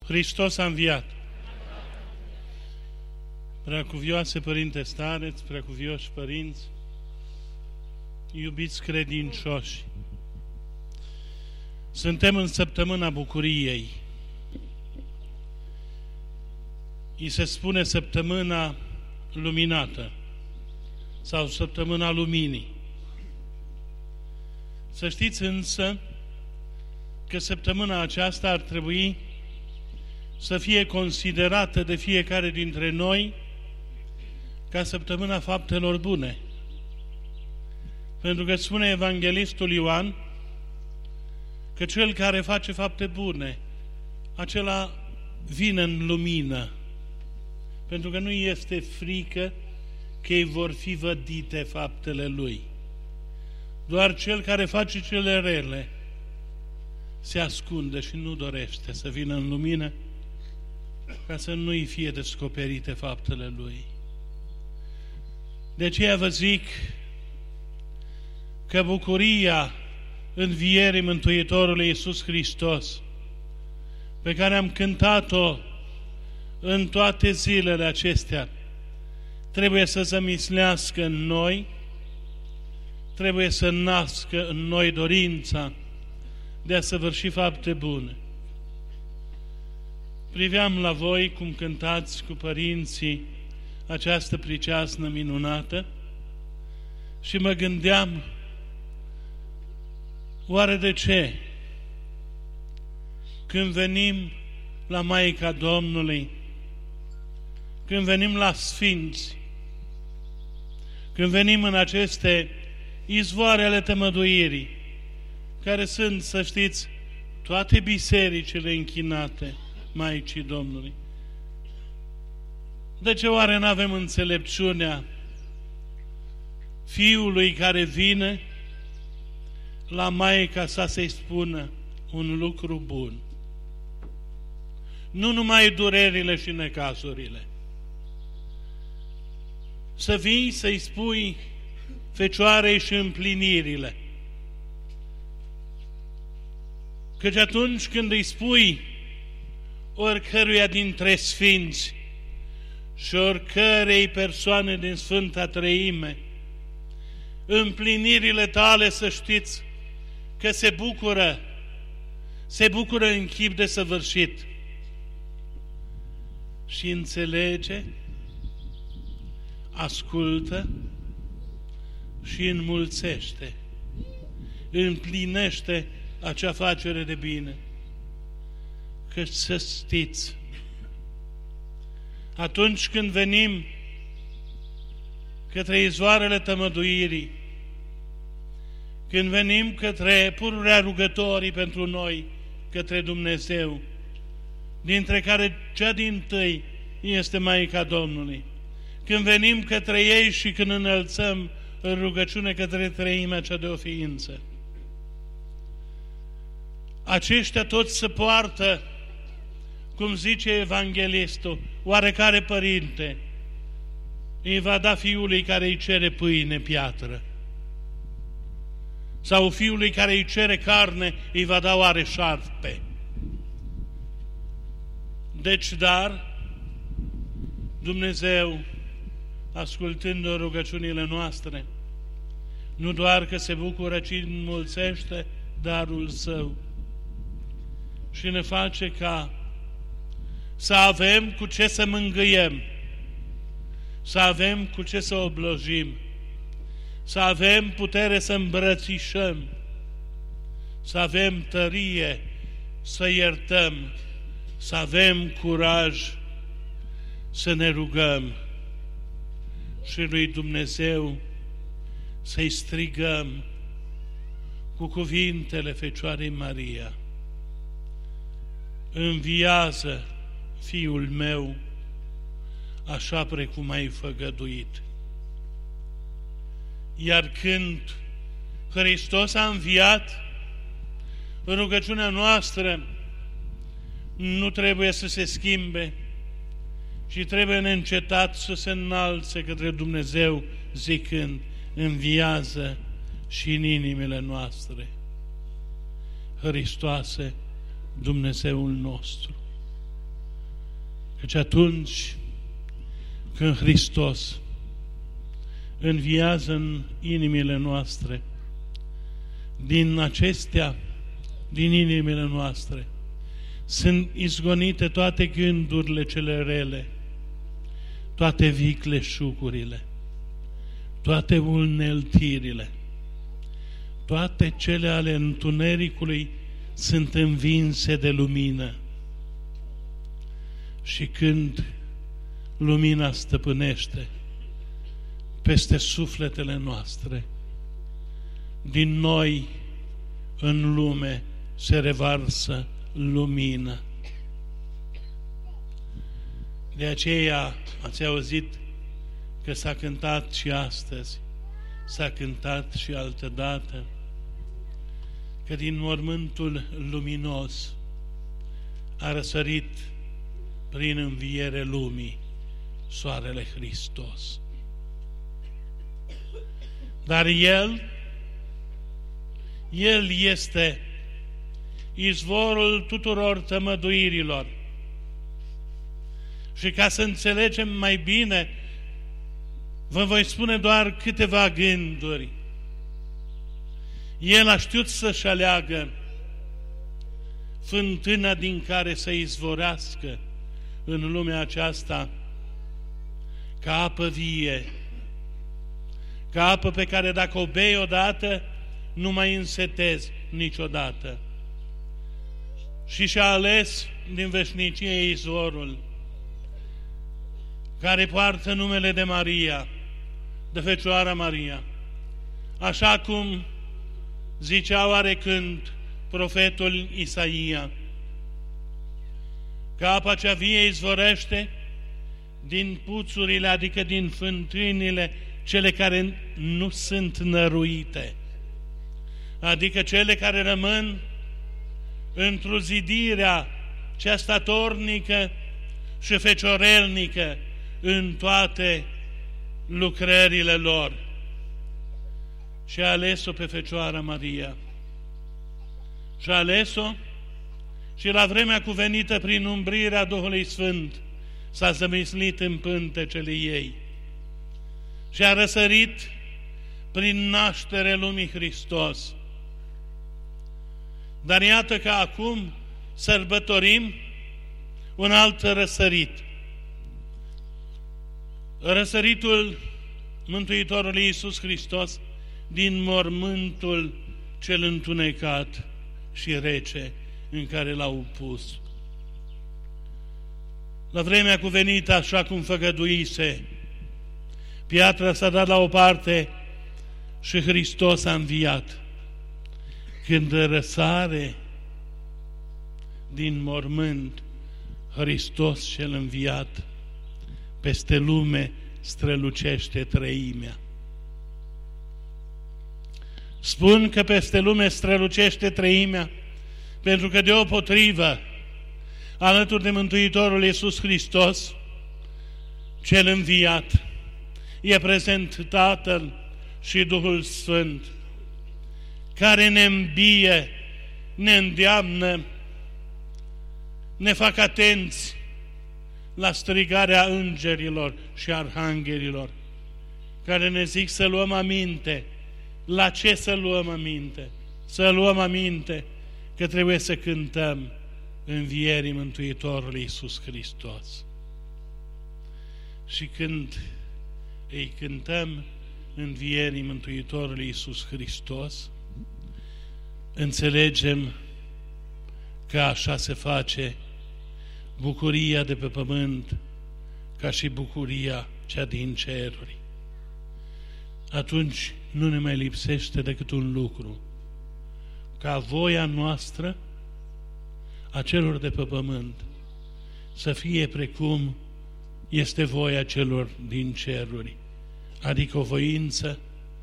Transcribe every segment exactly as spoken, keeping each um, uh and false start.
Hristos a înviat! Preacuvioase Părinte Stareț, preacuvioși părinți, iubiți credincioși, suntem în săptămâna bucuriei. I se spune săptămâna luminată sau săptămâna luminii. Să știți însă că săptămâna aceasta ar trebui să fie considerată de fiecare dintre noi ca săptămâna faptelor bune. Pentru că spune Evanghelistul Ioan că cel care face fapte bune, acela vine în lumină. Pentru că nu este frică că îi vor fi vădite faptele lui. Doar cel care face cele rele se ascunde și nu dorește să vină în lumină ca să nu-i fie descoperite faptele lui. De aceea vă zic că bucuria învierii Mântuitorului Iisus Hristos, pe care am cântat-o în toate zilele acestea, trebuie să zămislească în noi, trebuie să nască în noi dorința de a săvârși fapte bune. Priveam la voi cum cântați cu părinții această priceasnă minunată și mă gândeam, oare de ce când venim la Maica Domnului, când venim la Sfinți, când venim în aceste izvoare ale tămăduirii, care sunt, să știți, toate bisericile închinate Maicii Domnului, de ce oare n-avem înțelepciunea Fiului care vine la Maica sa să-i spună un lucru bun? Nu numai durerile și necazurile. Să vii să-i spui Fecioarei și împlinirile. Căci atunci când îi spui oricăruia dintre sfinți și oricărei persoane din Sfânta Treime împlinirile tale, să știți că se bucură, se bucură în chip de săvârșit și înțelege, ascultă și înmulțește, împlinește acea facere de bine. Căci să știți, atunci când venim către izvoarele tămăduirii, când venim către pururea rugătorii pentru noi, către Dumnezeu, dintre care cea dintâi este Maica Domnului, când venim către ei și când înălțăm în rugăciune către treimea cea de o ființă, aceștia toți se poartă, cum zice Evanghelistul, oarecare părinte îi va da fiului care îi cere pâine piatră, sau fiului care îi cere carne îi va da oare șarpe. Deci, dar, Dumnezeu, ascultând rugăciunile noastre, nu doar că se bucură, ci înmulțește darul Său și ne face ca să avem cu ce să mângâiem, să avem cu ce să oblojim, să avem putere să îmbrățișăm, să avem tărie să iertăm, să avem curaj să ne rugăm și lui Dumnezeu să-i strigăm cu cuvintele Fecioarei Maria: înviază, Fiul meu, așa precum ai făgăduit. Iar când Hristos a înviat, rugăciunea noastră nu trebuie să se schimbe, ci trebuie neîncetat să se înalțe către Dumnezeu, zicând: înviază și în inimile noastre, Hristoase, Dumnezeul nostru. Căci atunci când Hristos înviază în inimile noastre, din acestea, din inimile noastre, sunt izgonite toate gândurile cele rele, toate vicleșugurile, toate uneltirile, toate cele ale întunericului sunt învinse de lumină. Și când lumina stăpânește peste sufletele noastre, din noi în lume se revarsă lumină. De aceea ați auzit că s-a cântat și astăzi, s-a cântat și altădată, că din mormântul luminos a răsărit prin înviere lumii soarele Hristos. Dar El, El este izvorul tuturor tămăduirilor. Și ca să înțelegem mai bine, vă voi spune doar câteva gânduri. El a știut să-și aleagă fântâna din care să izvorească în lumea aceasta ca apă vie, ca apă pe care dacă o bei odată, nu mai însetezi niciodată. Și și-a ales din veșnicie izvorul care poartă numele de Maria, de Fecioara Maria. Așa cum zicea oarecând profetul Isaia, că apa cea vie izvorește din puțurile, adică din fântânile cele care nu sunt năruite, adică cele care rămân într-o zidirea cea statornică și feciorelnică în toate lucrările lor. Și a ales-o pe Fecioara Maria. Și a ales-o și la vremea cuvenită prin umbrirea Duhului Sfânt s-a zămislit în pântecele ei și a răsărit prin naștere lumii Hristos. Dar iată că acum sărbătorim un alt răsărit. Răsăritul Mântuitorului Iisus Hristos din mormântul cel întunecat și rece în care l-au pus. La vremea cuvenită, așa cum făgăduise, piatra s-a dat la o parte și Hristos a înviat. Când răsare din mormânt Hristos cel înviat, peste lume strălucește treimea. Spun că peste lume strălucește treimea, pentru că deopotrivă, alături de Mântuitorul Iisus Hristos, cel înviat, e prezent Tatăl și Duhul Sfânt, care ne îmbie, ne îndeamnă, ne fac atenți la strigarea îngerilor și arhanghelilor, care ne zic să luăm aminte. La ce să luăm aminte? Să luăm aminte că trebuie să cântăm învierii Mântuitorului Iisus Hristos. Și când îi cântăm învierii Mântuitorului Iisus Hristos, înțelegem că așa se face bucuria de pe pământ ca și bucuria cea din ceruri. Atunci nu ne mai lipsește decât un lucru, ca voia noastră a celor de pe pământ să fie precum este voia celor din ceruri, adică o voință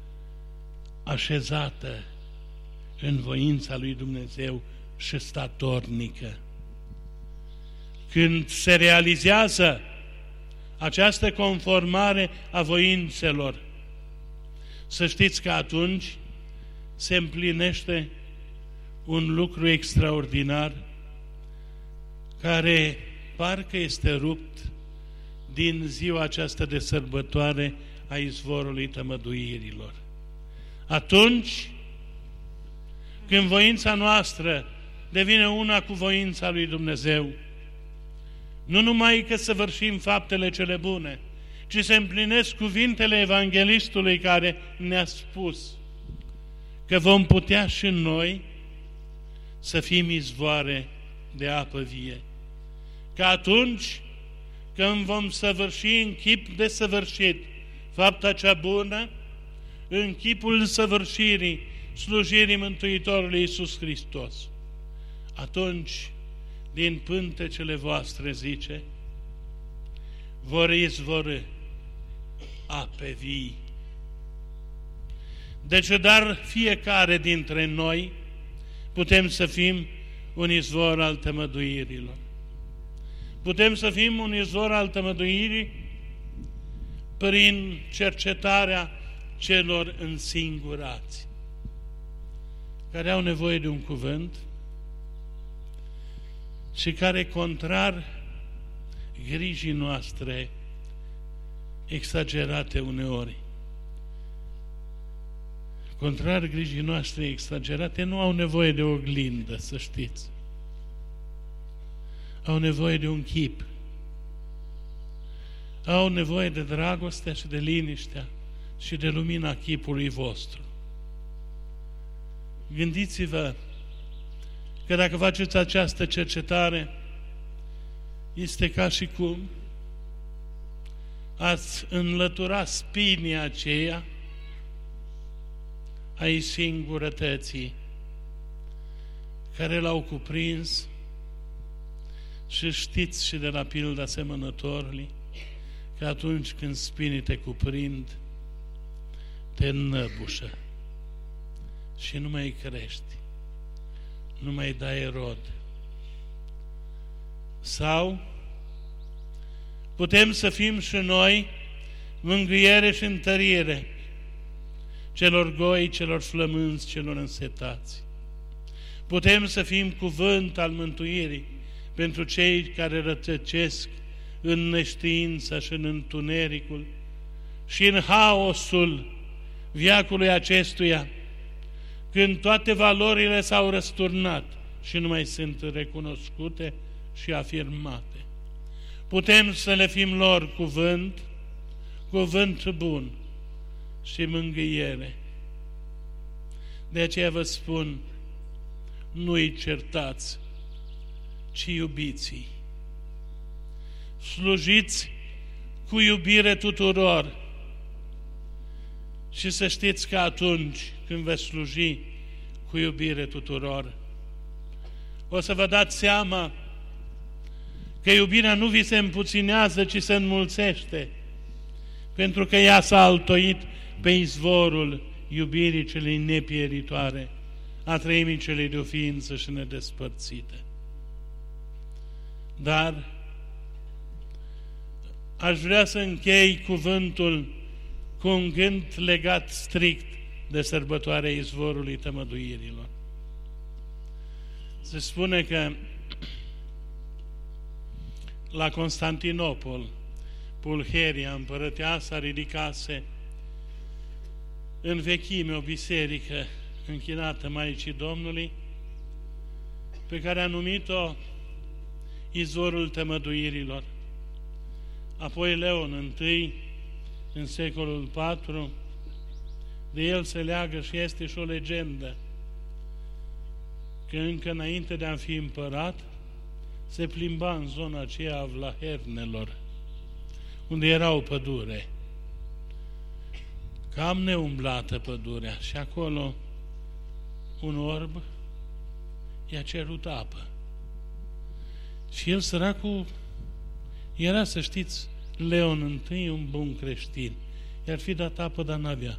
așezată în voința lui Dumnezeu și statornică. Când se realizează această conformare a voințelor, să știți că atunci se împlinește un lucru extraordinar care parcă este rupt din ziua aceasta de sărbătoare a izvorului tămăduirilor. Atunci când voința noastră devine una cu voința lui Dumnezeu, nu numai că săvârșim faptele cele bune, ci se împlinesc cuvintele evanghelistului care ne-a spus că vom putea și noi să fim izvoare de apă vie. Că atunci când vom săvârși în chip de săvârșit fapta cea bună, în chipul săvârșirii slujirii Mântuitorului Iisus Hristos, atunci din pântecele voastre, zice, vor izvorî ape vii. Deci, dar fiecare dintre noi putem să fim un izvor al tămăduirilor. Putem să fim un izvor al tămăduirii prin cercetarea celor însingurați, care au nevoie de un cuvânt și care, contrar grijii noastre exagerate uneori, contrar grijii noastre exagerate, nu au nevoie de oglindă, să știți. Au nevoie de un chip. Au nevoie de dragostea și de liniștea și de lumina chipului vostru. Gândiți-vă că dacă faceți această cercetare, este ca și cum ați înlătura spinii aceia ai singurătății care l-au cuprins. Și știți și de la pilda semănătorului că atunci când spinii te cuprind, te înnăbușă și nu mai crești, nu mai dai rod. Sau putem să fim și noi mângâiere și întărire celor goi, celor flămânzi, celor însetați. Putem să fim cuvânt al mântuirii pentru cei care rătăcesc în neștiința și în întunericul și în haosul veacului acestuia, când toate valorile s-au răsturnat și nu mai sunt recunoscute și afirmate. Putem să le fim lor cuvânt, cuvânt bun și mângâiere. De aceea vă spun, nu-i certați, ci iubiți-i. Slujiți cu iubire tuturor și să știți că atunci când veți sluji cu iubire tuturor, o să vă dați seama că iubirea nu vi se împuținează, ci se înmulțește, pentru că ea s-a altoit pe izvorul iubirii celei nepieritoare, a treimii celei de o ființă și nedespărțită. Dar aș vrea să închei cuvântul cu un gând legat strict de sărbătoarea izvorului tămăduirilor. Se spune că la Constantinopol, Pulcheria, împărăteasa, ridicase în vechime o biserică închinată Maicii Domnului, pe care a numit-o izvorul tămăduirilor. Apoi Leon I, în secolul patru, de el se leagă și este și o legendă că încă înainte de a fi împărat se plimba în zona aceea a Vlahernelor, unde era o pădure, cam neumblată pădurea, și acolo un orb i-a cerut apă. Și el, săracul, era, să știți, Leon I, un bun creștin. I-ar fi dat apă, dar n-avea.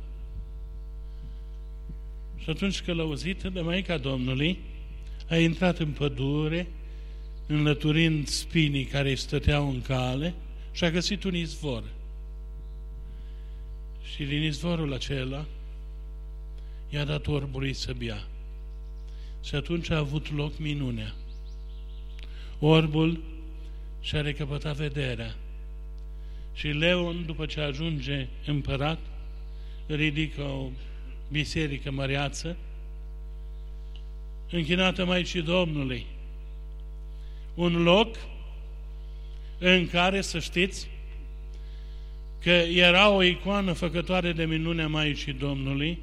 Și atunci, călăuzit de Maica Domnului, a intrat în pădure, înlăturind spinii care îi stăteau în cale, și a găsit un izvor. Și din izvorul acela i-a dat orbului să bea. Și atunci a avut loc minunea. Orbul și a recăpătat vederea. Și Leon, după ce ajunge împărat, ridică o biserică măreață, închinată Maicii Domnului. Un loc în care, să știți, că era o icoană făcătoare de minune a Maicii Domnului,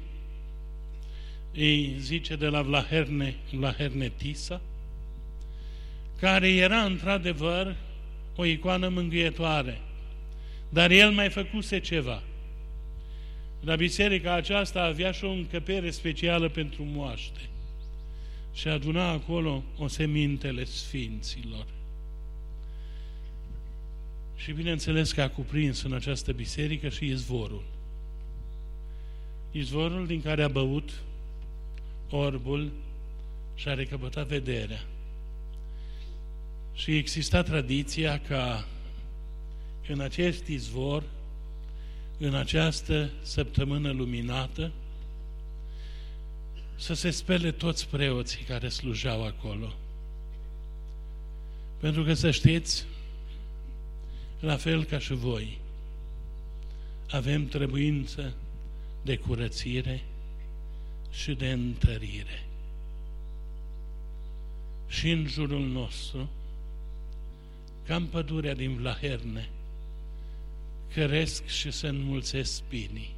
îi zice de la Vlaherne, Vlaherne Tisa, care era într-adevăr o icoană mângâietoare. Dar el mai făcuse ceva. La biserica aceasta avea și o încăpere specială pentru moaște și aduna acolo osemintele sfinților. Și bineînțeles că a cuprins în această biserică și izvorul. Izvorul din care a băut orbul și a recăpătat vederea. Și exista tradiția ca în acest izvor, în această săptămână luminată, să se spele toți preoții care slujeau acolo. Pentru că, să știți, la fel ca și voi, avem trebuință de curățire și de întărire. Și în jurul nostru, ca în pădurea din Vlaherne, cresc și se înmulțesc spinii.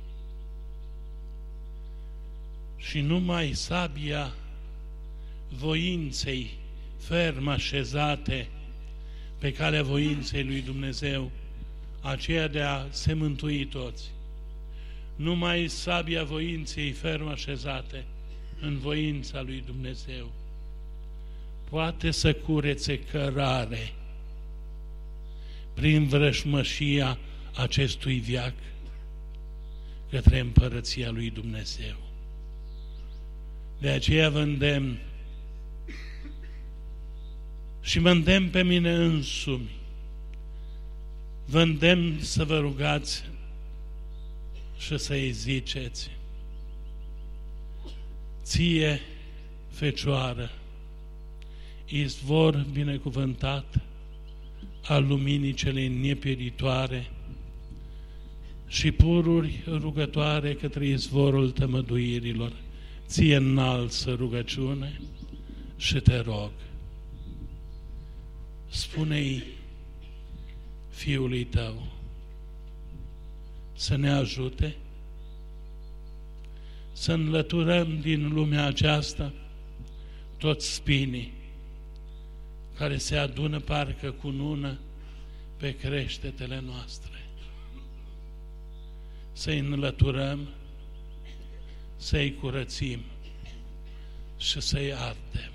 Și numai sabia voinței ferm așezate pe calea voinței lui Dumnezeu, aceea de a se mântui toți. Numai sabia voinței ferm așezate în voința lui Dumnezeu poate să curețe cărare prin vrășmășia acestui veac către împărăția lui Dumnezeu. De aceea vă îndemn și mă îndemn pe mine însumi, vă îndemn să vă rugați și să-i ziceți: ție, Fecioară, izvor binecuvântat al luminii cele nepieritoare și pururi rugătoare către izvorul tămăduirilor, ție înalță rugăciune și te rog. Spune-i Fiului tău să ne ajute să înlăturăm din lumea aceasta toți spinii care se adună parcă cu nună pe creștetele noastre. Să-i înlăturăm, să-i curățim și să-i ardem.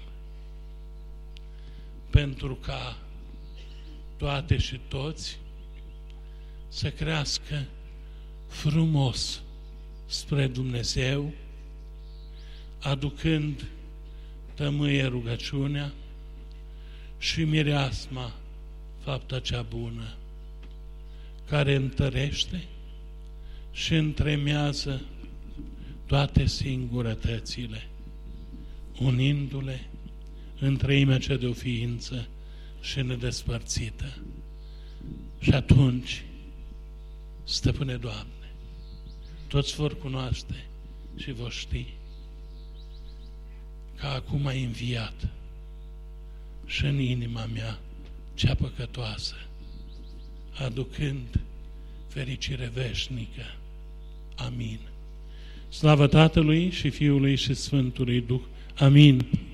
Pentru ca toate și toți să crească frumos spre Dumnezeu, aducând tămâie rugăciunea și mireasma, fapta cea bună, care întărește și întremează toate singurătățile, unindu-le în treimea cea de o ființă și nedespărțită. Și atunci, Stăpâne Doamne, toți vor cunoaște și vor ști că acum ai înviat și în inima mea cea păcătoasă, aducând fericire veșnică. Amin. Slavă Tatălui și Fiului și Sfântului Duh. Amin.